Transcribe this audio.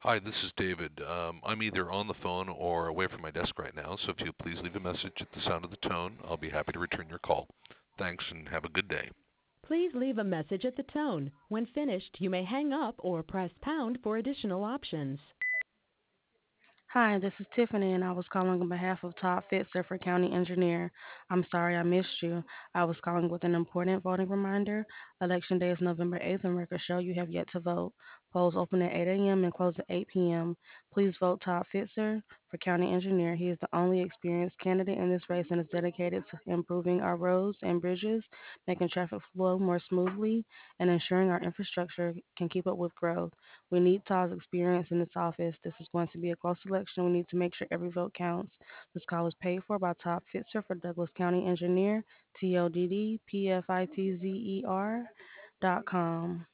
Hi, this is David. I'm either on the phone or away from my desk right now, so if you please leave a message at the sound of the tone, I'll be happy to return your call. Thanks and have a good day. Please leave a message at the tone. When finished, you may hang up or press pound for additional options. Hi, this is Tiffany, and I was calling on behalf of Todd Fitzer for County Engineer. I'm sorry I missed you. I was calling with an important voting reminder. Election Day is November 8th, and records show you have yet to vote. Polls open at 8 a.m. and close at 8 p.m. Please vote Todd Fitzer for County Engineer. He is the only experienced candidate in this race and is dedicated to improving our roads and bridges, making traffic flow more smoothly, and ensuring our infrastructure can keep up with growth. We need Todd's experience in this office. This is going to be a close election. We need to make sure every vote counts. This call is paid for by Todd Fitzer for Douglas County Engineer, TODD, PFITZER.com.